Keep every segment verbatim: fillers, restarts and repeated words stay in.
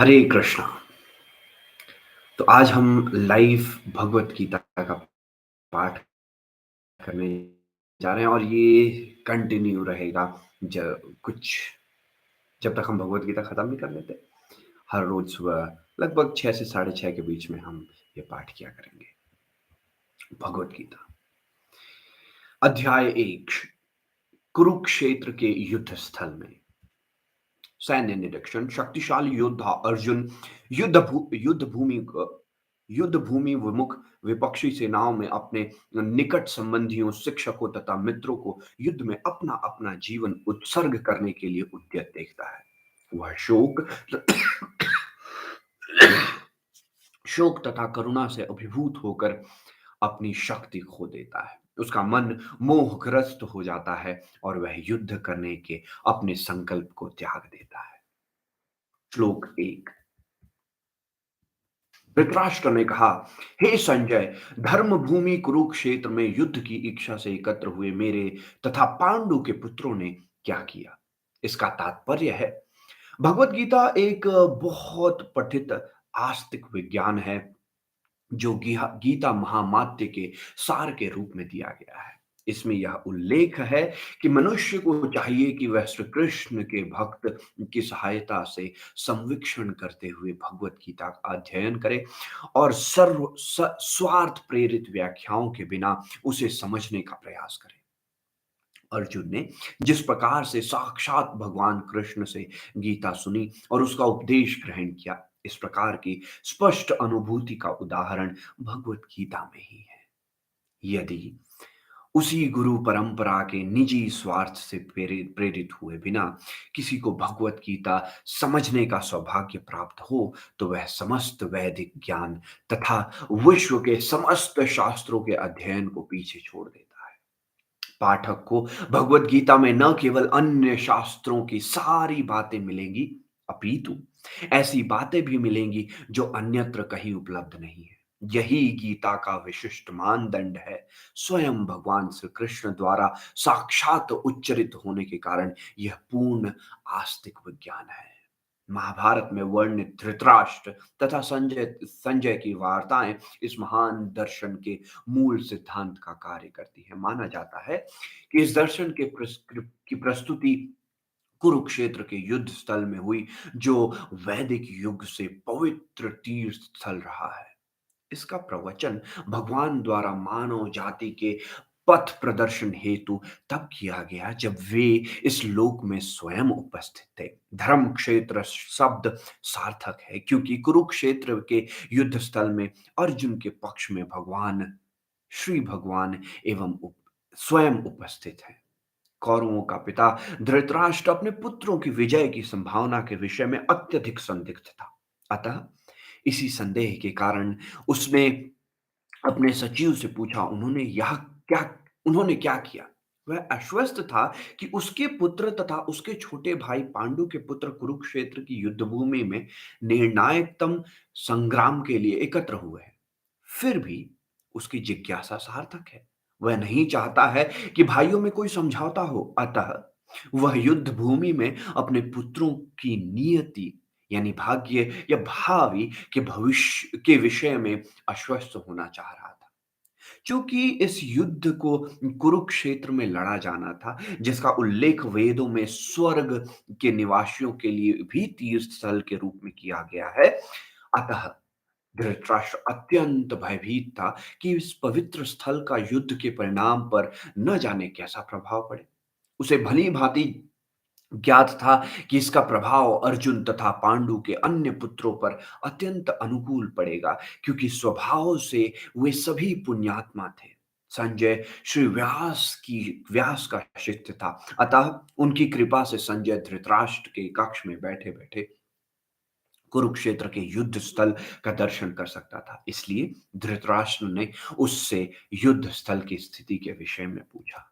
हरे कृष्णा। तो आज हम लाइव भगवत गीता का पाठ करने जा रहे हैं और ये कंटिन्यू रहेगा। ज कुछ जब तक हम भगवत गीता खत्म नहीं कर लेते। हर रोज सुबह लगभग छह से साढ़े छह के बीच में हम ये पाठ किया करेंगे। भगवत गीता अध्याय एक। कुरुक्षेत्र के युद्ध स्थल में। सैन्य निरीक्षण। शक्तिशाली योद्धा अर्जुन युद्ध भू युद्ध भूमि क युद्ध भूमि विमुख विपक्षी सेनाओं में अपने निकट संबंधियों, शिक्षकों तथा मित्रों को युद्ध में अपना-अपना जीवन उत्सर्ग करने के लिए उद्यत देखता है। वह शोक शोक तथा करुणा से अभिभूत होकर अपनी शक्ति खो देता है। उसका मन मोहग्रस्त हो जाता है और वह युद्ध करने के अपने संकल्प को त्याग देता है। श्लोक एक। धृतराष्ट्र ने कहा, हे संजय, धर्म भूमि कुरुक्षेत्र में युद्ध की इच्छा से एकत्र हुए मेरे तथा पांडु के पुत्रों ने क्या किया? इसका तात्पर्य है, भगवत गीता एक बहुत पठित आस्तिक विज्ञान है जो गिहा गीता महामात्य के सार के रूप में दिया गया है। इसमें यह उल्लेख है कि मनुष्य को चाहिए कि वह श्री कृष्ण के भक्त की सहायता से संवीक्षण करते हुए भगवत गीता का अध्ययन करे और सर्व स स्वार्थ प्रेरित व्याख्याओं के बिना उसे समझने का प्रयास करे। अर्जुन ने जिस प्रकार से साक्षात भगवान कृष्ण से गीता सुनी और उसका उपदेश ग्रहण किया, इस प्रकार की स्पष्ट अनुभूति का उदाहरण भगवत गीता में ही है। यदि उसी गुरु परंपरा के निजी स्वार्थ से प्रेरित प्रेरित हुए बिना किसी को भगवत गीता समझने का सौभाग्य प्राप्त हो, तो वह समस्त वैदिक ज्ञान तथा विश्व के समस्त शास्त्रों के अध्ययन को पीछे छोड़ देता है। पाठक को भगवत गीता में न केवल अन्य शास्त्रों की सारी बातें मिलेंगी, अपितु ऐसी बातें भी मिलेंगी जो अन्यत्र कहीं उपलब्ध नहीं है। यही गीता का विशिष्ट मानदंड है। स्वयं भगवान श्री कृष्ण द्वारा साक्षात उच्चरित होने के कारण यह पूर्ण आस्तिक विज्ञान है। महाभारत में वर्णित धृतराष्ट्र तथा संजय संजय की वार्ताएं इस महान दर्शन के मूल सिद्धांत का कार्य करती है। माना जाता है कि इस दर्शन के प्रस्क्रि- की प्रस्तुति कुरुक्षेत्र के युद्ध स्थल में हुई, जो वैदिक युग से पवित्र तीर्थ स्थल रहा है। इसका प्रवचन भगवान द्वारा मानव जाति के पथ प्रदर्शन हेतु तब किया गया जब वे इस लोक में स्वयं उपस्थित थे। धर्म क्षेत्र शब्द सार्थक है क्योंकि कुरुक्षेत्र के युद्ध स्थल में अर्जुन के पक्ष में भगवान श्री भगवान एवं उप, स्वयं उपस्थित हैं। कौरवों का पिता धृतराष्ट्र अपने पुत्रों की विजय की संभावना के विषय में अत्यधिक संदिग्ध था। अतः इसी संदेह के कारण उसने अपने सचिव से पूछा, उन्होंने यह क्या उन्होंने क्या किया? वह आश्वस्त था कि उसके पुत्र तथा उसके छोटे भाई पांडु के पुत्र कुरुक्षेत्र की युद्ध भूमि में निर्णायकतम संग्राम के लिए एकत्र हुए हैं। फिर भी उसकी जिज्ञासा सार्थक है। वह नहीं चाहता है कि भाइयों में कोई समझौता हो, अतः वह युद्ध भूमि में अपने पुत्रों की नियति यानी भाग्य या भावी के भविष्य के विषय में आश्वस्त होना चाह रहा था। चूंकि इस युद्ध को कुरुक्षेत्र में लड़ा जाना था, जिसका उल्लेख वेदों में स्वर्ग के निवासियों के लिए भी तीर्थ स्थल के रूप में किया गया है, अतः धृतराष्ट्र अत्यंत भयभीत था कि इस पवित्र स्थल का युद्ध के परिणाम पर न जाने कैसा प्रभाव पड़े। उसे भली भांति ज्ञात था कि इसका प्रभाव अर्जुन तथा पांडु के अन्य पुत्रों पर अत्यंत अनुकूल पड़ेगा, क्योंकि स्वभाव से वे सभी पुण्यात्मा थे। संजय श्री व्यास की व्यास का शिष्य था, अतः उनकी कृपा से संजय धृतराष्ट्र के कक्ष में बैठे बैठे कुरुक्षेत्र के युद्ध स्थल का दर्शन कर सकता था। इसलिए धृतराष्ट्र ने उससे युद्ध स्थल की स्थिति के विषय में पूछा।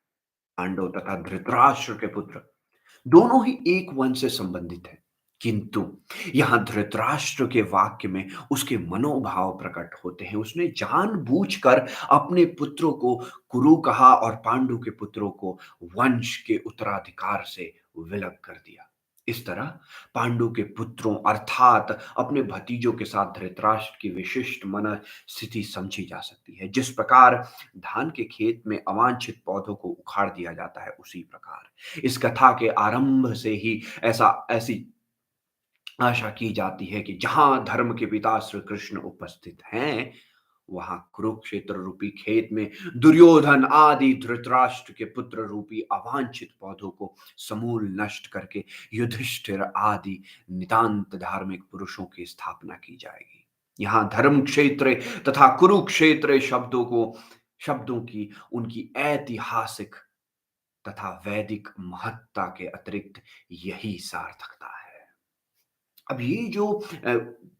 पांडव तथा धृतराष्ट्र के पुत्र दोनों ही एक वंश से संबंधित हैं, किंतु यहां धृतराष्ट्र के वाक्य में उसके मनोभाव प्रकट होते हैं। उसने जानबूझकर अपने पुत्रों को कुरु कहा और पांडु के पुत्रों को वंश के उत्तराधिकार से विलग कर दिया। इस तरह पांडु के पुत्रों अर्थात अपने भतीजों के साथ धृतराष्ट्र की विशिष्ट मन स्थिति समझी जा सकती है। जिस प्रकार धान के खेत में अवांछित पौधों को उखाड़ दिया जाता है, उसी प्रकार इस कथा के आरंभ से ही ऐसा ऐसी आशा की जाती है कि जहां धर्म के पिता श्री कृष्ण उपस्थित हैं, वहां कुरुक्षेत्र रूपी खेत में दुर्योधन आदि धृतराष्ट्र के पुत्र रूपी अवांछित पौधों को समूल नष्ट करके युधिष्ठिर आदि नितांत धार्मिक पुरुषों की स्थापना की जाएगी। यहाँ धर्म क्षेत्र तथा कुरुक्षेत्र शब्दों को शब्दों की उनकी ऐतिहासिक तथा वैदिक महत्ता के अतिरिक्त यही सार्थकता है। अब ये जो अ,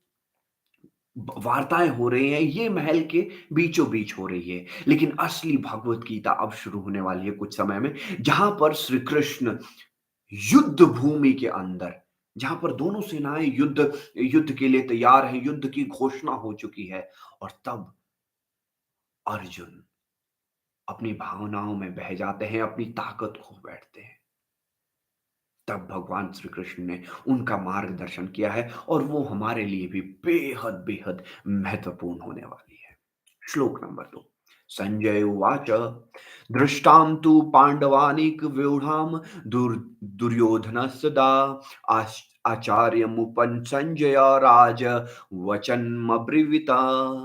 वार्ताएं हो रही हैं, ये महल के बीचों बीच हो रही है, लेकिन असली भगवत गीता अब शुरू होने वाली है कुछ समय में, जहां पर श्री कृष्ण युद्ध भूमि के अंदर, जहां पर दोनों सेनाएं युद्ध युद्ध के लिए तैयार हैं, युद्ध की घोषणा हो चुकी है, और तब अर्जुन अपनी भावनाओं में बह जाते हैं, अपनी ताकत खो बैठते हैं। तब भगवान श्री कृष्ण ने उनका मार्गदर्शन किया है, और वो हमारे लिए भी बेहद बेहद महत्वपूर्ण होने वाली है। श्लोक नंबर दो। संजय उवाच दृष्टां तु पांडवानीक व्यूढ़ाम दुर दुर्योधनस्य दा आच- आचार्यमुपन संजय राज वचनमब्रीविता।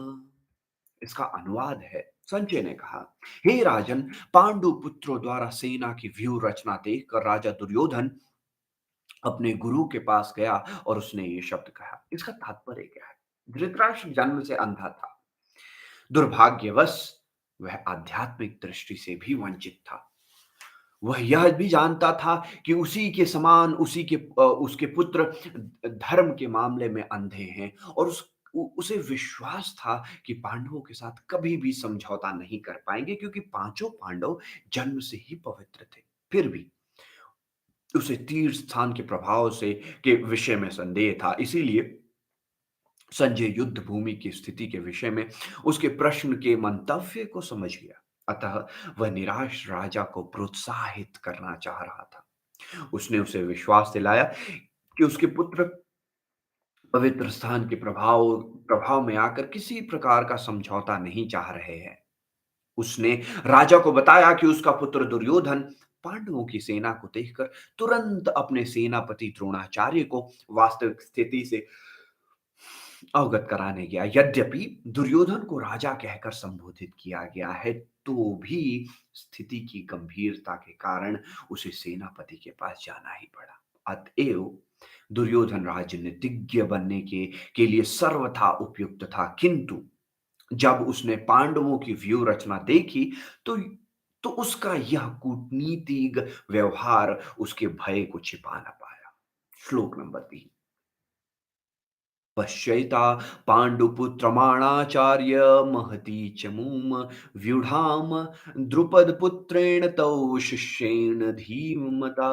इसका अनुवाद है, संजय ने कहा, हे राजन, पांडु पुत्रों द्वारा सेना की व्यूह रचना देखकर राजा दुर्योधन अपने गुरु के पास गया और उसने ये शब्द कहा। इसका तात्पर्य क्या है? धृतराष्ट्र जन्म से अंधा था। दुर्भाग्यवश वह आध्यात्मिक दृष्टि से भी वंचित था। वह यह भी जानता था कि उसी के समान उसी के अ, उसके पुत्र धर्म के मामले में अंधे हैं, और उस उ, उसे विश्वास था कि पांडवों के साथ कभी भी समझौता नहीं कर पाएंगे, क्योंकि पांचों पांडव जन्म से ही पवित्र थे। फिर भी उसे तीर्थ स्थान के प्रभाव से के विषय में संदेह था। इसीलिए संजय युद्ध भूमि की स्थिति के विषय में उसके प्रश्न के मंतव्य को समझ गया। अतः वह निराश राजा को प्रोत्साहित करना चाह रहा था। उसने उसे विश्वास दिलाया कि उसके पुत्र पवित्र स्थान के प्रभाव प्रभाव में आकर किसी प्रकार का समझौता नहीं चाह रहे हैं। उसने राजा को बताया कि उसका पुत्र दुर्योधन पांडवों की सेना को देखकर तुरंत अपने सेनापति द्रोणाचार्य को वास्तविक स्थिति से अवगत कराने गया। यद्यपि दुर्योधन को राजा कहकर संबोधित किया गया है, तो भी स्थिति की गंभीरता के कारण उसे सेनापति के पास जाना ही पड़ा। अतएव दुर्योधन राजनीतिज्ञ बनने के के लिए सर्वथा उपयुक्त था, किंतु जब उसने पांडवों की व्यूह रचना देखी, तो तो उसका यह कूटनीतिक व्यवहार उसके भय को छिपा न पाया। श्लोक नंबर तीन। पश्यैता पाण्डुपुत्रमाणाचार्य महती च मूम व्यूढाम द्रुपदपुत्रेण तौ शिष्येण धीमता।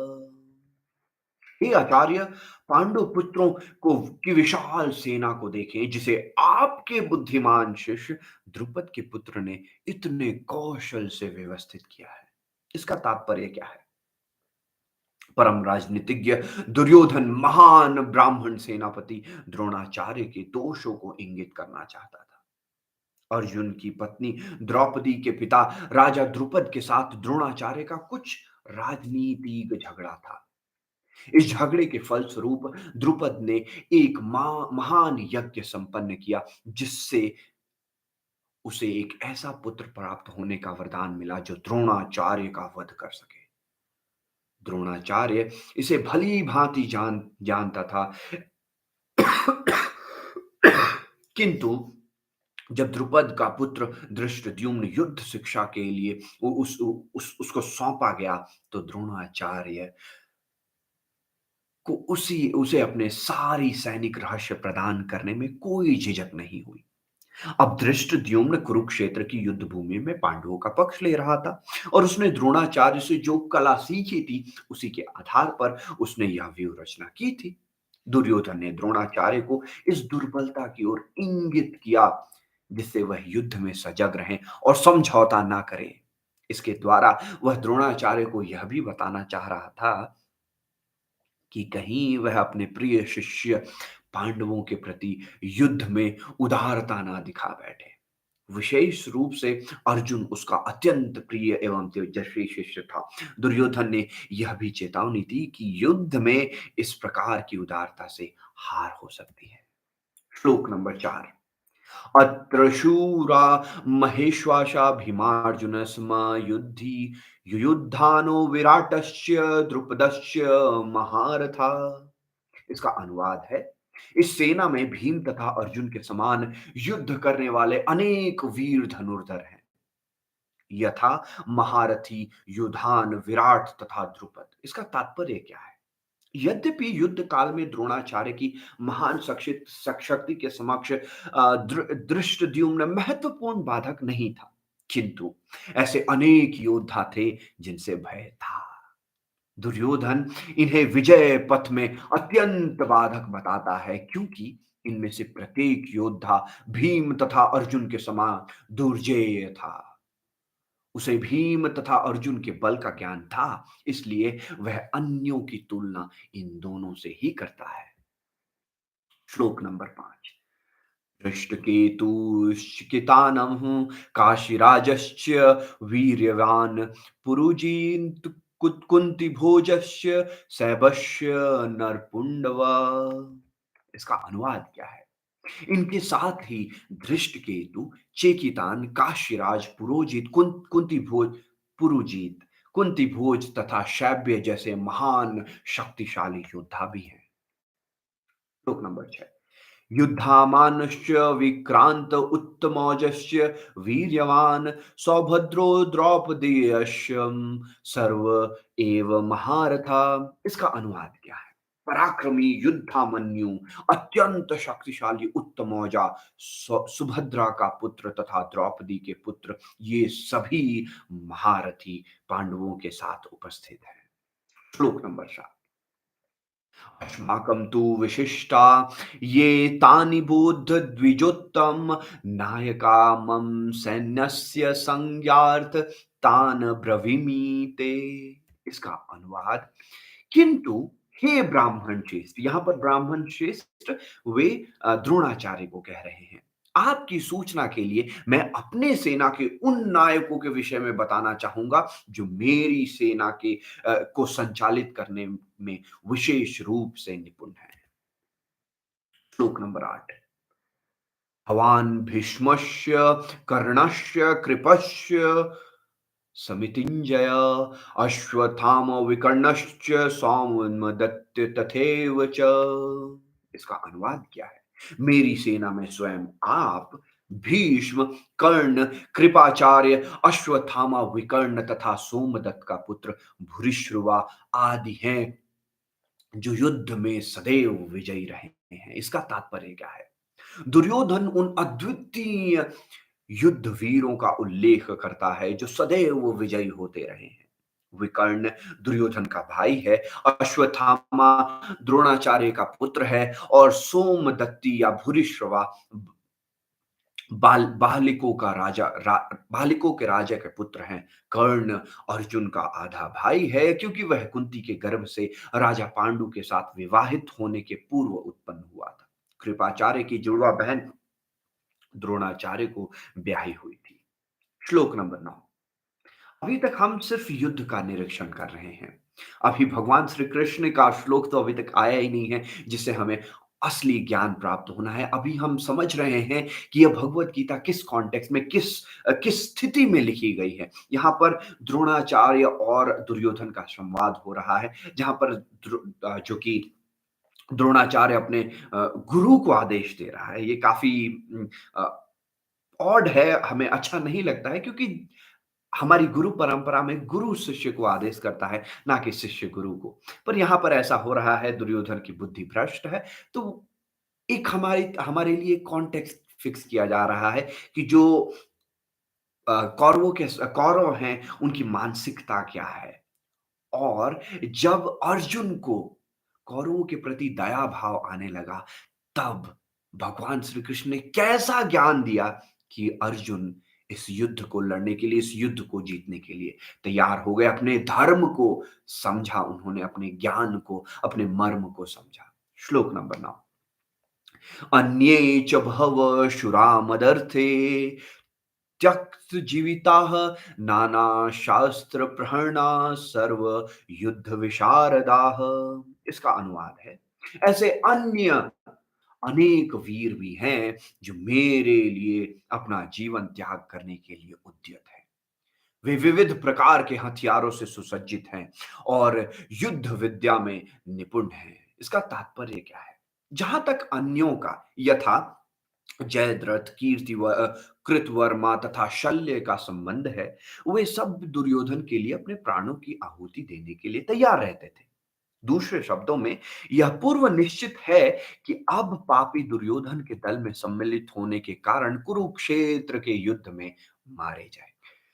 हे आचार्य, पांडु पुत्रों को की विशाल सेना को देखें, जिसे आपके बुद्धिमान शिष्य द्रुपद के पुत्र ने इतने कौशल से व्यवस्थित किया है। इसका तात्पर्य क्या है? परम राजनीतिज्ञ दुर्योधन महान ब्राह्मण सेनापति द्रोणाचार्य के दोषों को इंगित करना चाहता था। अर्जुन की पत्नी द्रौपदी के पिता राजा द्रुपद के साथ द्रोणाचार्य का कुछ राजनीतिक झगड़ा था। इस झगड़े के फलस्वरूप द्रुपद ने एक मा- महान यज्ञ संपन्न किया, जिससे उसे एक ऐसा पुत्र प्राप्त होने का वरदान मिला जो द्रोणाचार्य का वध कर सके। द्रोणाचार्य इसे भली भांति जान जानता था, किंतु जब द्रुपद का पुत्र धृष्टद्युम्न युद्ध शिक्षा के लिए उ, उस, उस उसको सौंपा गया, तो द्रोणाचार्य को उसी उसे अपने सारी सैनिक रहस्य प्रदान करने में कोई झिझक नहीं हुई। अब धृष्टद्युम्न कुरुक्षेत्र की युद्ध भूमि में पांडवों का पक्ष ले रहा था, और उसने द्रोणाचार्य से जो कला सीखी थी, उसी के आधार पर उसने यह व्यूह रचना की थी। दुर्योधन ने द्रोणाचार्य को इस दुर्बलता की ओर इंगित किया, जिससे वह युद्ध में सजग रहें और समझौता ना करें। इसके द्वारा वह द्रोणाचार्य को यह भी बताना चाह रहा था कि कहीं वह अपने प्रिय शिष्य पांडवों के प्रति युद्ध में उदारता ना दिखा बैठे। विशेष रूप से अर्जुन उसका अत्यंत प्रिय एवं तेजस्वी शिष्य था। दुर्योधन ने यह भी चेतावनी दी कि युद्ध में इस प्रकार की उदारता से हार हो सकती है। श्लोक नंबर चार। अत्र शूरा महेश्वासा भीमार्जुन स्म युद्धि युयुद्धानो विराटस्य द्रुपदस्य महारथा। इसका अनुवाद है, इस सेना में भीम तथा अर्जुन के समान युद्ध करने वाले अनेक वीर धनुर्धर हैं, यथा महारथी युधान विराट तथा द्रुपद। इसका तात्पर्य क्या है? यद्यपि युद्ध काल में द्रोणाचार्य की महान शक्ति शक्ति के समक्ष अ, दृ- धृष्टद्युम्न महत्वपूर्ण बाधक नहीं था, किंतु ऐसे अनेक योद्धा थे जिनसे भय था। दुर्योधन इन्हें विजय पथ में अत्यंत बाधक बताता है, क्योंकि इनमें से प्रत्येक योद्धा भीम तथा अर्जुन के समान दुर्जेय था। उसे भीम तथा अर्जुन के बल का ज्ञान था, इसलिए वह अन्यों की तुलना इन दोनों से ही करता है। श्लोक नंबर पांच। हृष्टकेतुश्चिकितानः काशीराजश्च वीर्यवान् पुरुजीन् कुन्तिभोजस्य सैबस्य नरपुंडव। इसका अनुवाद क्या है? इनके साथ ही धृष्टकेतु, चेकितान, काशीराज, पुरोजित, कुं, कुंती भोज, पुरुजीत, कुंती भोज तथा शैब्य जैसे महान शक्तिशाली योद्धा भी हैं। श्लोक नंबर छह। युद्धामानश्च विक्रांत उत्तमौजस्य वीर्यवान सौभद्रो द्रौपदेयश्च सर्व एव महारथा। इसका अनुवाद क्या है? पराक्रमी युद्धामन्यु, अत्यंत शक्तिशाली उत्तमौजा, सु- सुभद्रा का पुत्र तथा द्रौपदी के पुत्र, ये सभी महारथी पांडवों के साथ उपस्थित हैं। श्लोक नंबर सात। अस्माकं तु विशिष्टा ये तानि बोध द्विजोत्तम नायका मम सैन्यस्य संज्ञार्थ तान ब्रवीमि ते। इसका अनुवाद, किंतु हे ब्राह्मण श्रेष्ठ, यहां पर ब्राह्मण श्रेष्ठ वे अ, द्रोणाचार्य को कह रहे हैं, आपकी सूचना के लिए मैं अपने सेना के उन नायकों के विषय में बताना चाहूंगा जो मेरी सेना के अ, को संचालित करने में विशेष रूप से निपुण है। श्लोक नंबर आठ। भवान भीष्मस्य कर्णस्य कृपस्य समितिञ्जय अश्वत्थाम विकर्णश्च सौमदत्त तथैव च। इसका अनुवाद क्या है? मेरी सेना में स्वयं आप, भीष्म, कर्ण, कृपाचार्य, अश्वत्थामा, विकर्ण तथा सोमदत्त का पुत्र भूरिश्रवा आदि हैं, जो युद्ध में सदैव विजयी रहे हैं। इसका तात्पर्य क्या है? दुर्योधन उन अद्वितीय युद्ध वीरों का उल्लेख करता है जो सदैव विजयी होते रहे हैं। विकर्ण दुर्योधन का भाई है, अश्वत्थामा द्रोणाचार्य का पुत्र है, और सोमदत्ती या भूरिश्रवा बाल बालिकों का राजा रा, बालिकों के राजा के पुत्र हैं। कर्ण अर्जुन का आधा भाई है, क्योंकि वह कुंती के गर्भ से राजा पांडु के साथ विवाहित होने के पूर्व उत्पन्न हुआ था। कृपाचार्य की जुड़वा बहन द्रोणाचार्य को ब्याही हुई थी। श्लोक नंबर नौ। अभी तक हम सिर्फ युद्ध का निरीक्षण कर रहे हैं। अभी भगवान श्री कृष्ण का श्लोक तो अभी तक आया ही नहीं है जिससे हमें असली ज्ञान प्राप्त होना है। अभी हम समझ रहे हैं कि यह भगवत गीता किस कॉन्टेक्स्ट में, किस किस स्थिति में लिखी गई है। यहाँ पर द्रोणाचार्य और दुर्योधन का संवाद हो रहा है, जहाँ पर द्रो- जो कि द्रोणाचार्य अपने अ, गुरु को आदेश दे रहा है। ये काफी ऑड है, हमें अच्छा नहीं लगता है, क्योंकि हमारी गुरु परंपरा में गुरु शिष्य को आदेश करता है, ना कि शिष्य गुरु को। पर यहाँ पर ऐसा हो रहा है, दुर्योधन की बुद्धि भ्रष्ट है। तो एक हमारी हमारे लिए कॉन्टेक्स्ट फिक्स किया जा रहा है कि जो अ, कौरवों के कौरव हैं उनकी मानसिकता क्या है। और जब अर्जुन को कौरवों के प्रति दया भाव आने लगा, तब भगवान श्री कृष्ण ने कैसा ज्ञान दिया कि अर्जुन इस युद्ध को लड़ने के लिए, इस युद्ध को जीतने के लिए तैयार हो गए। अपने धर्म को समझा उन्होंने, अपने ज्ञान को, अपने मर्म को समझा। श्लोक नंबर नौ। अन्ये च बहवः मदर्थे त्यक्त जीविताः नाना शास्त्र प्रहरणा सर्व युद्ध विशारदाः। इसका अनुवाद है, ऐसे अन्य अनेक वीर भी हैं जो मेरे लिए अपना जीवन त्याग करने के लिए उद्यत हैं। वे विविध प्रकार के हथियारों से सुसज्जित हैं और युद्ध विद्या में निपुण हैं। इसका तात्पर्य क्या है? जहां तक अन्यों का, यथा जयद्रथ, कीर्ति व कृतवर्मा तथा शल्य का संबंध है, वे सब दुर्योधन के लिए अपने प्राणों की आहुति देने के लिए तैयार रहते थे। दूसरे शब्दों में यह पूर्व निश्चित है कि अब पापी दुर्योधन के दल में सम्मिलित होने के कारण कुरुक्षेत्र के युद्ध में मारे जाए।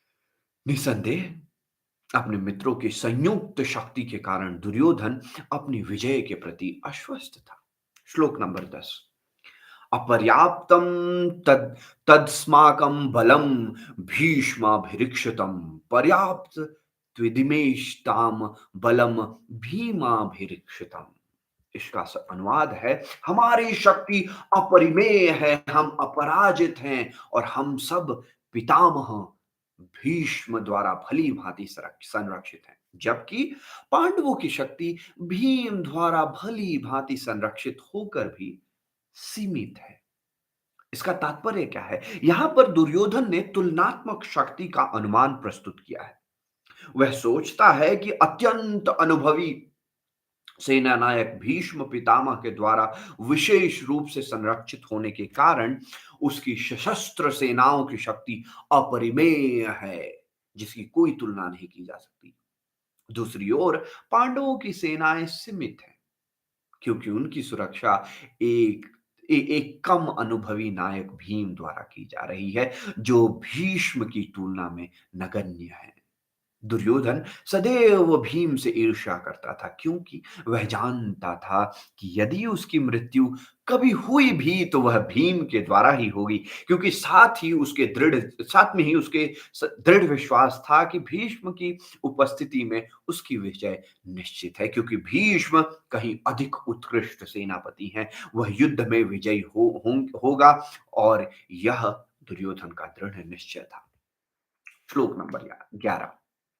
निसंदेह अपने मित्रों की संयुक्त शक्ति के कारण दुर्योधन अपनी विजय के प्रति आश्वस्त था। श्लोक नंबर दस। अपर्याप्तं तद तदस्माकं बलं भीष्माभिरक्षितं पर्याप्त त्विदिमेष्टाम बलम भीमाभिरक्षितम्। इसका स- अनुवाद है, हमारी शक्ति अपरिमेय है, हम अपराजित हैं और हम सब पितामह भीष्म द्वारा भली भांति संरक्ष- संरक्षित हैं, जबकि पांडवों की शक्ति भीम द्वारा भली भांति संरक्षित होकर भी सीमित है। इसका तात्पर्य क्या है? यहां पर दुर्योधन ने तुलनात्मक शक्ति का अनुमान प्रस्तुत किया है। वह सोचता है कि अत्यंत अनुभवी सेना नायक भीष्म पितामह के द्वारा विशेष रूप से संरक्षित होने के कारण उसकी सशस्त्र सेनाओं की शक्ति अपरिमेय है, जिसकी कोई तुलना नहीं की जा सकती। दूसरी ओर पांडवों की सेनाएं सीमित हैं, क्योंकि उनकी सुरक्षा एक ए, एक कम अनुभवी नायक भीम द्वारा की जा रही है, जो भीष्म की तुलना में नगण्य है। दुर्योधन सदैव भीम से ईर्ष्या करता था, क्योंकि वह जानता था कि यदि उसकी मृत्यु कभी हुई भी तो वह भीम के द्वारा ही होगी, क्योंकि साथ ही उसके दृढ़ साथ में ही उसके स- दृढ़ विश्वास था कि भीष्म की उपस्थिति में उसकी विजय निश्चित है, क्योंकि भीष्म कहीं अधिक उत्कृष्ट सेनापति हैं। वह युद्ध में विजयी हो, हो होगा और यह दुर्योधन का दृढ़ निश्चय था। श्लोक नंबर ग्यारह।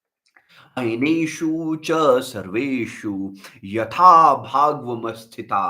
अनेषु च सर्वेषु यथा भागवमस्थिता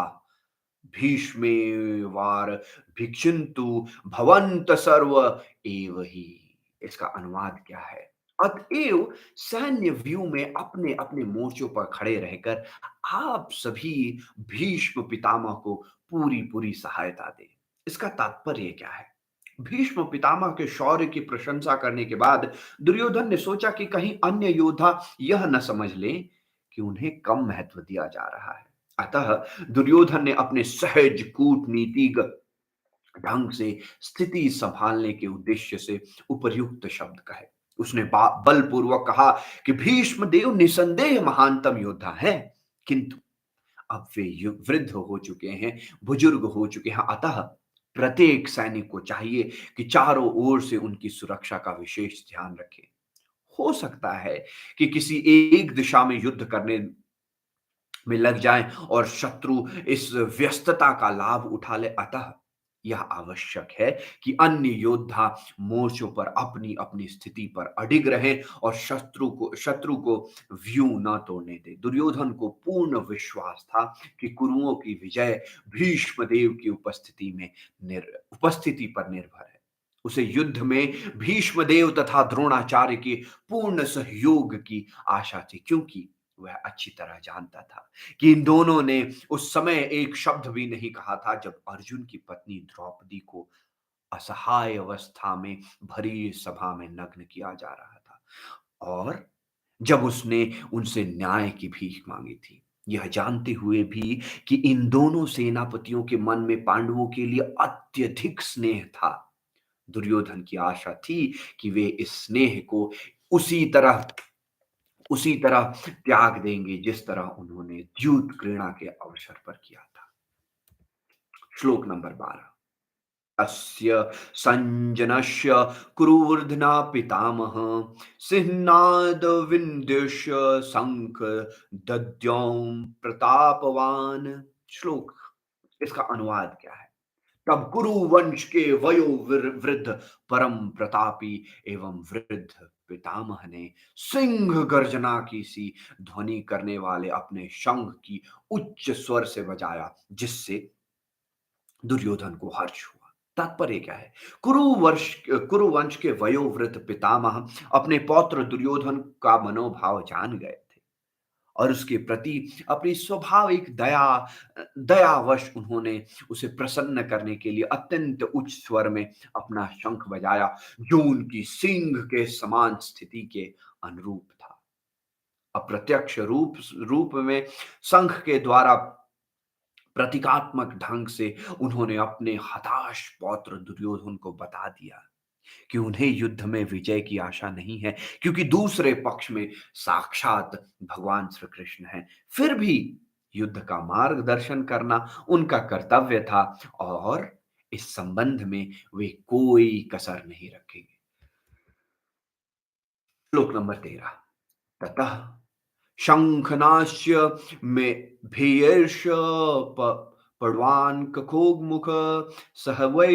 भीष्मेवार भिक्षुन्तु भवन्त सर्व एव ही। इसका अनुवाद क्या है? अतएव सैन्य व्यू में अपने अपने मोर्चों पर खड़े रहकर आप सभी भीष्म पितामह को पूरी पूरी सहायता दें। इसका तात्पर्य क्या है? भीष्म पितामह के शौर्य की प्रशंसा करने के बाद दुर्योधन ने सोचा कि कहीं अन्य योद्धा यह न समझ लें कि उन्हें कम महत्व दिया जा रहा है। अतः दुर्योधन ने अपने सहज कूटनीतिक ढंग से स्थिति संभालने के उद्देश्य से उपर्युक्त शब्द कहे। उसने बा- बलपूर्वक कहा कि भीष्म देव निसंदेह महानतम योद्धा हैं, किंतु अब वे यु- वृद्ध हो चुके हैं, बुजुर्ग हो चुके हैं। अतः प्रत्येक सैनिक को चाहिए कि चारों ओर से उनकी सुरक्षा का विशेष ध्यान रखे। हो सकता है कि किसी एक दिशा में युद्ध करने में लग जाएं और शत्रु इस व्यस्तता का लाभ उठा ले। अतः यह आवश्यक है कि अन्य योद्धा मोर्चों पर अपनी अपनी स्थिति पर अडिग रहें और शत्रु को शत्रु को व्यू न तोड़ने दे। दुर्योधन को पूर्ण विश्वास था कि कुरुओं की विजय भीष्म देव की उपस्थिति में निर, उपस्थिति पर निर्भर है। उसे युद्ध में भीष्म देव तथा द्रोणाचार्य के पूर्ण सहयोग की आशा थी, क्योंकि वह अच्छी तरह जानता था कि इन दोनों ने उस समय एक शब्द भी नहीं कहा था जब अर्जुन की पत्नी द्रौपदी को असहाय अवस्था में भरी सभा में नग्न किया जा रहा था, और जब उसने उनसे न्याय की भीख मांगी थी, यह जानते हुए भी कि इन दोनों सेनापतियों के मन में पांडवों के लिए अत्यधिक स्नेह था। दुर्योधन की आशा थी कि वे इस स्नेह को उसी तरह उसी तरह त्याग देंगे जिस तरह उन्होंने द्यूत घृणा के अवसर पर किया था। श्लोक नंबर बारह। अस्य संजनस्य कुरुवृद्धना पितामह सिंहनाद विंध्यस्य शंख दद्यों प्रतापवान। श्लोक, इसका अनुवाद क्या है? तब कुरु वंश के वयो वीर- वृद्ध परम प्रतापी एवं वृद्ध पितामह ने सिंह गर्जना की सी ध्वनि करने वाले अपने शंख की उच्च स्वर से बजाया, जिससे दुर्योधन को हर्ष हुआ। तात्पर्य क्या है? कुरु वर्ष कुरुवंश के वयोवृद्ध पितामह अपने पौत्र दुर्योधन का मनोभाव जान गए थे और उसके प्रति अपनी स्वाभाविक दया दयावश उन्होंने उसे प्रसन्न करने के लिए अत्यंत उच्च स्वर में अपना शंख बजाया, जो उनकी सिंह के समान स्थिति के अनुरूप था। अप्रत्यक्ष रूप रूप में शंख के द्वारा प्रतीकात्मक ढंग से उन्होंने अपने हताश पौत्र दुर्योधन को बता दिया कि उन्हें युद्ध में विजय की आशा नहीं है, क्योंकि दूसरे पक्ष में साक्षात भगवान श्री कृष्ण हैं। फिर भी युद्ध का मार्गदर्शन करना उनका कर्तव्य था और इस संबंध में वे कोई कसर नहीं रखेंगे। श्लोक नंबर तेरह। ततः शंखनाश्य में भेयर्ष पड़वान कखोमुख सह वै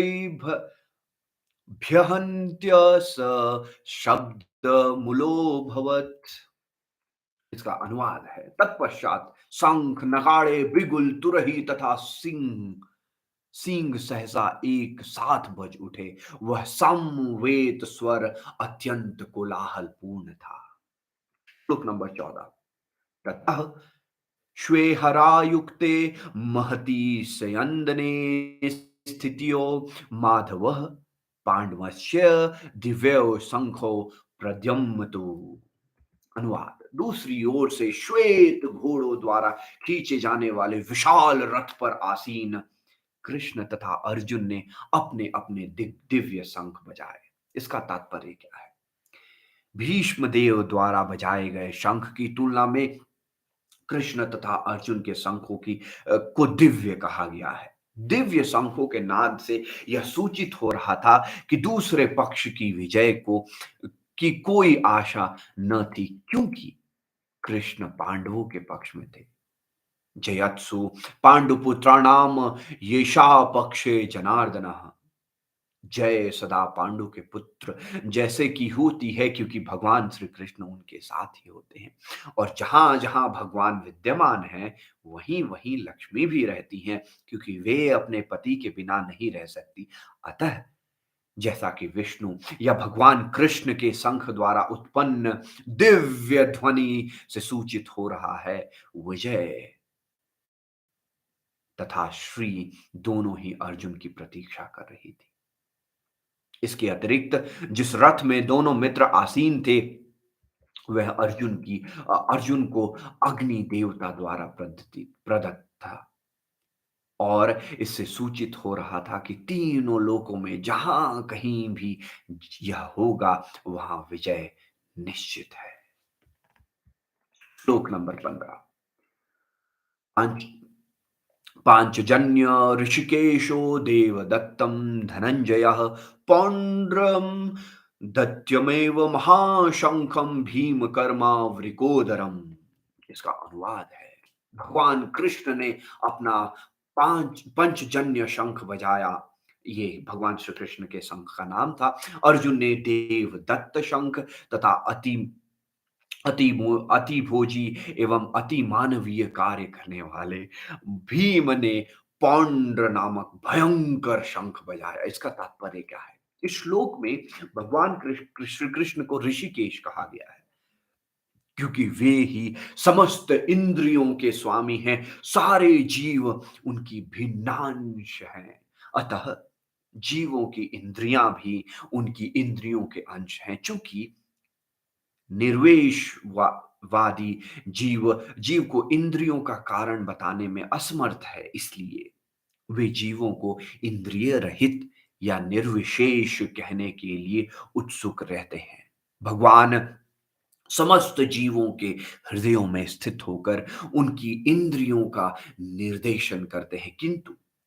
भ्यहन्त्य स शब्द मूलोऽभवत्। इसका अनुवाद है, तत्पश्चात शंख नगाड़े बिगुल तुरही तथा सिंह सींग सहसा एक साथ बज उठे। वह समवेत स्वर अत्यंत कोलाहलपूर्ण था। श्लोक नंबर चौदह। ततः श्वेहरायुक्ते महती सयन्दने स्थितियो माधवः पांडवस्य दिव्यो शंखो प्रद्यम्मतु। अनुवाद, दूसरी ओर से श्वेत घोड़ों द्वारा खींचे जाने वाले विशाल रथ पर आसीन कृष्ण तथा अर्जुन ने अपने अपने दिव्य शंख बजाए। इसका तात्पर्य क्या है? भीष्म देव द्वारा बजाए गए शंख की तुलना में कृष्ण तथा अर्जुन के शंखों की अ, को दिव्य कहा गया है। दिव्य शंखों के नाद से यह सूचित हो रहा था कि दूसरे पक्ष की विजय को की कोई आशा न थी, क्योंकि कृष्ण पांडवों के पक्ष में थे। जयत्सु पांडुपुत्राणाम येषा पक्षे जनार्दन। जय सदा पांडु के पुत्र जैसे की होती है, क्योंकि भगवान श्री कृष्ण उनके साथ ही होते हैं और जहां जहां भगवान विद्यमान हैं वहीं वहीं लक्ष्मी भी रहती हैं, क्योंकि वे अपने पति के बिना नहीं रह सकती। अतः जैसा कि विष्णु या भगवान कृष्ण के शंख द्वारा उत्पन्न दिव्य ध्वनि से सूचित हो रहा है, विजय तथा श्री दोनों ही अर्जुन की प्रतीक्षा कर रही थी। इसके अतिरिक्त जिस रथ में दोनों मित्र आसीन थे, वह अर्जुन की अ, अर्जुन को अग्नि देवता द्वारा प्रदत्ति प्रदत्त था और इससे सूचित हो रहा था कि तीनों लोकों में जहां कहीं भी यह होगा, वहां विजय निश्चित है। श्लोक नंबर पंद्रह। पांच पांचजन्य ऋषिकेशो देवदत्तं धनंजयः पौंड्रम दत्यमेव महाशंखम भीमकर्मा वृकोदरम। इसका अनुवाद है, भगवान कृष्ण ने अपना पांच पंचजन्य शंख बजाया। ये भगवान श्री कृष्ण के शंख का नाम था। अर्जुन ने देवदत्त शंख तथा अति अति मो- अति भोजी एवं अति मानवीय कार्य करने वाले भीम ने पौंड्र नामक भयंकर शंख बजाया। इसका तात्पर्य क्या है? इस श्लोक में भगवान कृष्ण श्री कृष्ण को ऋषिकेश कहा गया है, क्योंकि वे ही समस्त इंद्रियों के स्वामी हैं। सारे जीव उनकी भिन्नांश हैं। अतः जीवों की इंद्रियां भी उनकी इंद्रियों के अंश हैं। चूंकि निर्वेश वा- वादी जीव जीव को इंद्रियों का कारण बताने में असमर्थ है, इसलिए वे जीवों को इंद्रिय रहित या निर्विशेष कहने के लिए उत्सुक रहते हैं। भगवान समस्त जीवों के हृदयों में स्थित होकर उनकी इंद्रियों का निर्देशन करते हैं, किंतु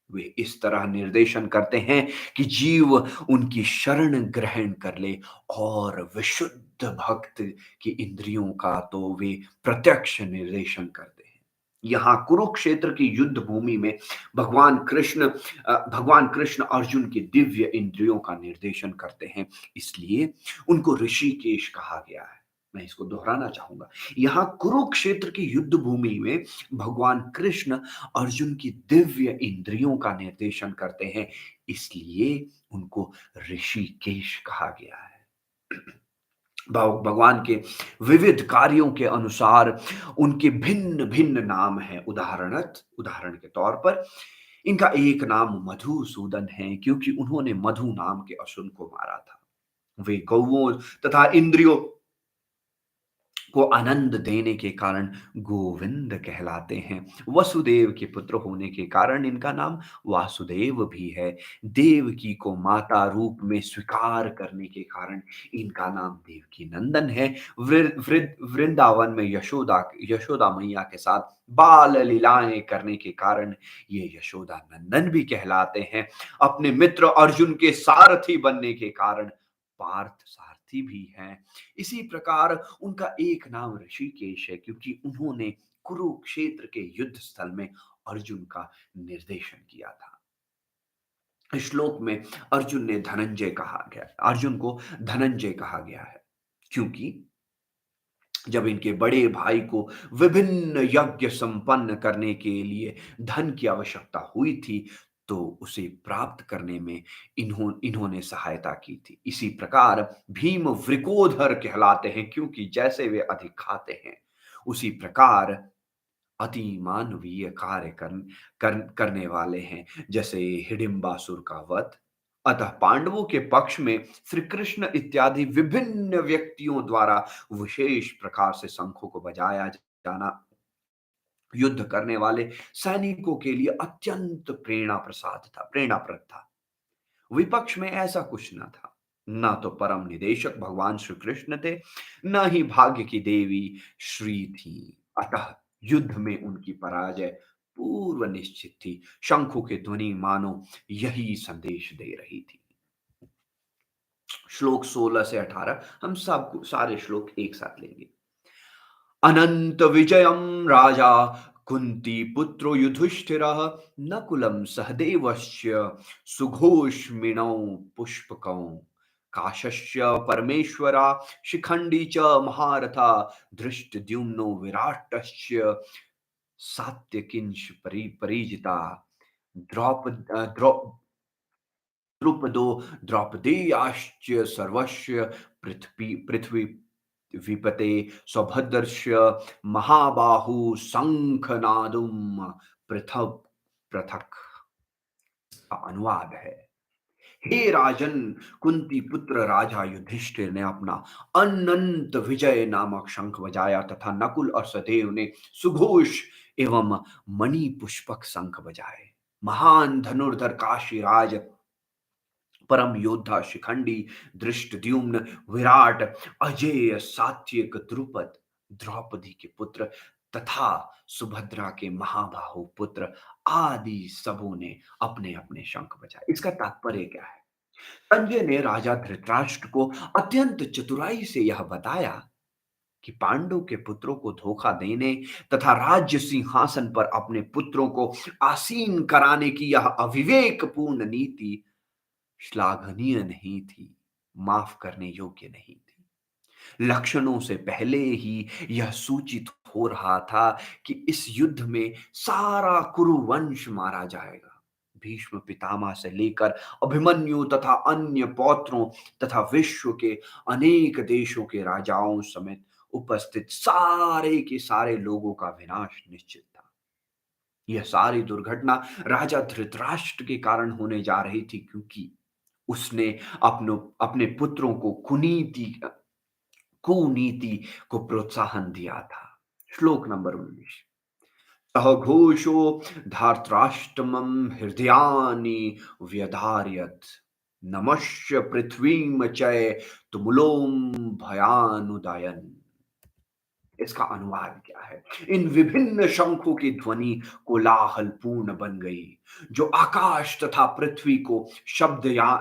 वे इस तरह निर्देशन करते हैं कि जीव उनकी शरण ग्रहण कर ले और विशुद्ध भक्त की इंद्रियों का तो वे प्रत्यक्ष निर्देशन करते हैं। यहाँ कुरुक्षेत्र की युद्ध भूमि में भगवान कृष्ण अ, भगवान कृष्ण अर्जुन की दिव्य इंद्रियों का निर्देशन करते हैं, इसलिए उनको ऋषिकेश कहा गया है। मैं इसको दोहराना चाहूंगा। यहाँ कुरुक्षेत्र की युद्ध भूमि में भगवान कृष्ण अर्जुन की दिव्य इंद्रियों का निर्देशन करते हैं, इसलिए उनको ऋषिकेश कहा गया है। भग- भगवान के विविध कार्यों के अनुसार उनके भिन्न भिन्न नाम हैं। उदाहरणत उदाहरण के तौर पर इनका एक नाम मधुसूदन है, क्योंकि उन्होंने मधु नाम के असुर को मारा था। वे गौओं तथा इंद्रियों को आनंद देने के कारण गोविंद कहलाते हैं। वसुदेव के पुत्र होने के कारण इनका नाम वासुदेव भी है। देवकी को माता रूप में स्वीकार करने के कारण इनका नाम देवकी नंदन है। वृ- वृ- वृंदावन में यशोदा यशोदा मैया के साथ बाल लीलाएं करने के कारण ये यशोदा नंदन भी कहलाते हैं। अपने मित्र अर्जुन के सारथी बनने के कारण पार्थ सारथी भी हैं। इसी प्रकार उनका एक नाम ऋषिकेश है, क्योंकि उन्होंने कुरुक्षेत्र के युद्ध स्थल में अर्जुन का निर्देशन किया था। इस श्लोक में अर्जुन ने धनंजय कहा गया अर्जुन को धनंजय कहा गया है, क्योंकि जब इनके बड़े भाई को विभिन्न यज्ञ संपन्न करने के लिए धन की आवश्यकता हुई थी, तो उसे प्राप्त करने में इन्हों इन्होंने सहायता की थी। इसी प्रकार भीम वृकोधर कहलाते हैं, क्योंकि जैसे वे अधिक खाते हैं, उसी प्रकार अति मानवीय कार्य कर, कर, करने वाले हैं, जैसे हिडिंबासुर का वध। अतः पांडवों के पक्ष में श्री कृष्ण इत्यादि विभिन्न व्यक्तियों द्वारा विशेष प्रकार से शंखों को बजाया जाना युद्ध करने वाले सैनिकों के लिए अत्यंत प्रेरणा प्रसाद था प्रेरणाप्रद था। विपक्ष में ऐसा कुछ न था। ना तो परम निदेशक भगवान श्री कृष्ण थे, न ही भाग्य की देवी श्री थी। अतः युद्ध में उनकी पराजय पूर्व निश्चित थी। शंखों की ध्वनि मानो यही संदेश दे रही थी। श्लोक सोलह से अठारह हम सब सारे श्लोक एक साथ लेंगे। अनंत विजयम राजा कुंती पुत्रो युधिष्ठिरः नकुलं सहदेवस्य सुघोषमिणौ पुष्पकौ काशस्य परमेश्वरा शिखंडी च महारथा धृष्टद्युम्नो विराटस्य सात्यकिंश परि परिजिता द्रौपद द्रौ द्रुपदो द्रौपदेयाश्च सर्वस्य पृथ्वी पृथ्वी विपते सौभद्रस्य महाबाहु शंखनादुम पृथक पृथक का अनुवाद है। हे राजन, कुंती पुत्र राजा युधिष्ठिर ने अपना अनंत विजय नामक शंख बजाया तथा नकुल और सहदेव ने सुघोष एवं मणि पुष्पक शंख बजाए। महान धनुर्धर काशीराज परम योद्धा शिखंडी धृष्टद्युम्न विराट अजेय सात्विक द्रुपद द्रौपदी के पुत्र तथा सुभद्रा के महाबाहु पुत्र आदि सबों ने अपने अपने शंख बजाए। इसका तात्पर्य क्या है? संजय ने राजा धृतराष्ट्र को अत्यंत चतुराई से यह बताया कि पांडु के पुत्रों को धोखा देने तथा राज्य सिंहासन पर अपने पुत्रों को आसीन कराने की यह अविवेकपूर्ण नीति श्लाघनीय नहीं थी, माफ करने योग्य नहीं थी। लक्षणों से पहले ही यह सूचित हो रहा था कि इस युद्ध में सारा कुरुवंश मारा जाएगा। भीष्म पितामह से लेकर अभिमन्यु तथा अन्य पौत्रों तथा विश्व के अनेक देशों के राजाओं समेत उपस्थित सारे के सारे लोगों का विनाश निश्चित था। यह सारी दुर्घटना राजा धृतराष्ट्र के कारण होने जा रही थी, क्योंकि उसने अपनों अपने पुत्रों को कुनीति कुनीति को प्रोत्साहन दिया था। श्लोक नंबर उन्नीस। सह घोषो धार्तराष्ट्रमं हृदयानि व्यधारयत् नमश्य पृथ्वीम चय तुमुलोम भयानुदयन। इसका अनुवाद क्या है? इन विभिन्न शंखों की ध्वनि कोलाहलपूर्ण बन गई, जो आकाश तथा पृथ्वी को शब्द या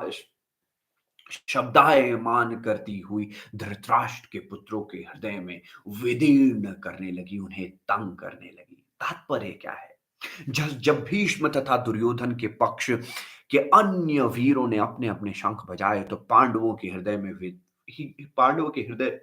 शब्दायमान करती हुई धृतराष्ट्र के पुत्रों के हृदय में विदीर्ण करने लगी, उन्हें तंग करने लगी। तात्पर्य क्या है? जब जब भीष्म तथा दुर्योधन के पक्ष के अन्य वीरों ने अपने अपने शंख बजाए, तो पांडवों के हृदय में वि- ही- पांडवों के हृदय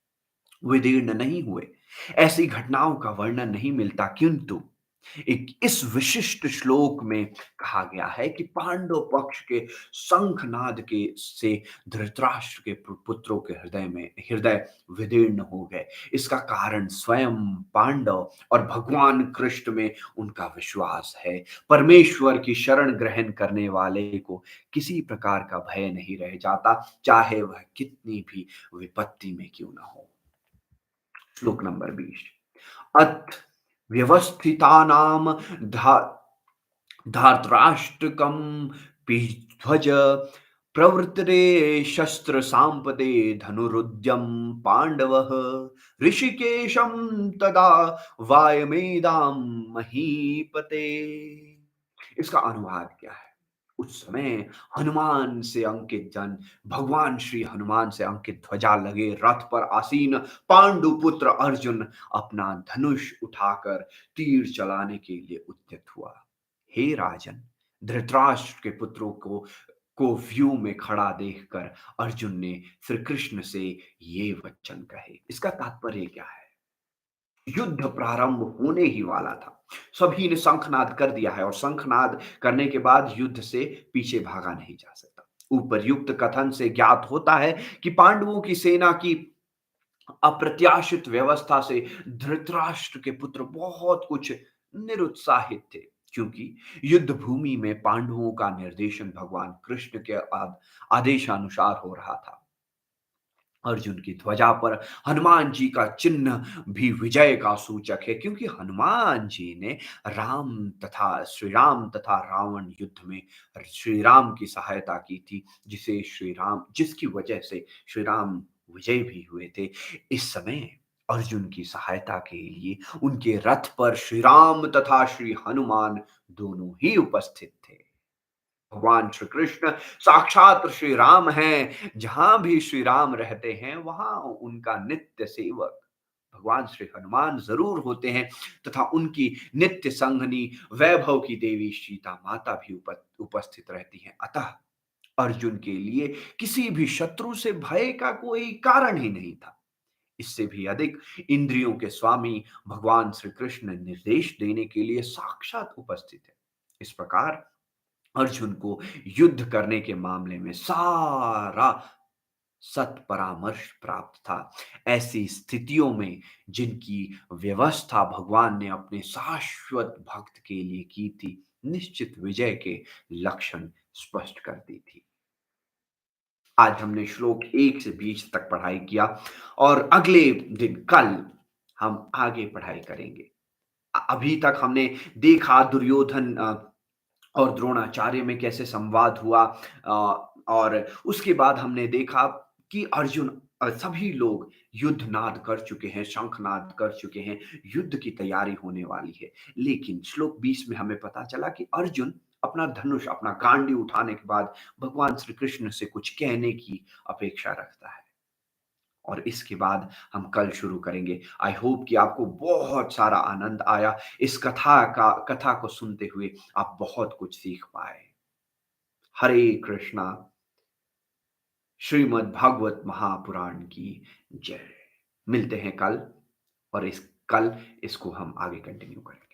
विदीर्ण नहीं हुए। ऐसी घटनाओं का वर्णन नहीं मिलता, किंतु एक इस विशिष्ट श्लोक में कहा गया है कि पांडव पक्ष के शंखनाद के से धृतराष्ट्र के पु- पुत्रों के हृदय में हृदय विदीर्ण हो गए। इसका कारण स्वयं पांडव और भगवान कृष्ण में उनका विश्वास है। परमेश्वर की शरण ग्रहण करने वाले को किसी प्रकार का भय नहीं रह जाता, चाहे वह कितनी भी विपत्ति में क्यों न हो। श्लोक नंबर बीस। अथ व्यवस्थितानाम धा धार्तराष्ट्रकं पिध्वज प्रवृत्रे शस्त्र सांपते धनुरुद्यम पांडवः ऋषिकेशं तदा वायमेदां महीपते। इसका अनुवाद क्या है? उस समय हनुमान से अंकित जन, भगवान श्री हनुमान से अंकित ध्वजा लगे रथ पर आसीन पांडु पुत्र अर्जुन अपना धनुष उठाकर तीर चलाने के लिए उद्यत हुआ। हे राजन, धृतराष्ट्र के पुत्रों को को व्यू में खड़ा देखकर अर्जुन ने श्री कृष्ण से ये वचन कहे। इसका तात्पर्य क्या है? युद्ध प्रारंभ होने ही वाला था। सभी ने शंखनाद कर दिया है और शंखनाद करने के बाद युद्ध से पीछे भागा नहीं जा सकता। उपर्युक्त कथन से ज्ञात होता है कि पांडवों की सेना की अप्रत्याशित व्यवस्था से धृतराष्ट्र के पुत्र बहुत कुछ निरुत्साहित थे, क्योंकि युद्ध भूमि में पांडवों का निर्देशन भगवान कृष्ण के आद- आदेशानुसार हो रहा था। अर्जुन की ध्वजा पर हनुमान जी का चिन्ह भी विजय का सूचक है, क्योंकि हनुमान जी ने राम तथा श्री राम तथा रावण युद्ध में श्री राम की सहायता की थी, जिसे श्री राम जिसकी वजह से श्री राम विजय भी हुए थे। इस समय अर्जुन की सहायता के लिए उनके रथ पर श्री राम तथा श्री हनुमान दोनों ही उपस्थित थे। भगवान श्री कृष्ण साक्षात श्री राम हैं। जहां भी श्री राम रहते हैं, वहां उनका नित्य सेवक भगवान श्री हनुमान जरूर होते हैं, तथा उनकी नित्य संगनी वैभव की देवी सीता माता भी उप, उपस्थित रहती हैं। अतः अर्जुन के लिए किसी भी शत्रु से भय का कोई कारण ही नहीं था। इससे भी अधिक इंद्रियों के स्वामी भगवान श्री कृष्ण निर्देश देने के लिए साक्षात उपस्थित है। इस प्रकार अर्जुन को युद्ध करने के मामले में सारा सत परामर्श प्राप्त था। ऐसी स्थितियों में जिनकी व्यवस्था भगवान ने अपने शाश्वत भक्त के लिए की थी, निश्चित विजय के लक्षण स्पष्ट करती थी। आज हमने श्लोक एक से बीस तक पढ़ाई किया, और अगले दिन कल हम आगे पढ़ाई करेंगे। अ- अभी तक हमने देखा दुर्योधन अ, और द्रोणाचार्य में कैसे संवाद हुआ, अ, और उसके बाद हमने देखा कि अर्जुन अ, सभी लोग युद्ध नाद कर चुके हैं, शंखनाद कर चुके हैं, युद्ध की तैयारी होने वाली है। लेकिन श्लोक बीस में हमें पता चला कि अर्जुन अपना धनुष, अपना गांडी उठाने के बाद भगवान श्री कृष्ण से कुछ कहने की अपेक्षा रखता है। और इसके बाद हम कल शुरू करेंगे। आई होप कि आपको बहुत सारा आनंद आया। इस कथा का कथा को सुनते हुए आप बहुत कुछ सीख पाए। हरे कृष्णा। श्रीमद् भागवत महापुराण की जय। मिलते हैं कल, और इस कल इसको हम आगे कंटिन्यू करेंगे।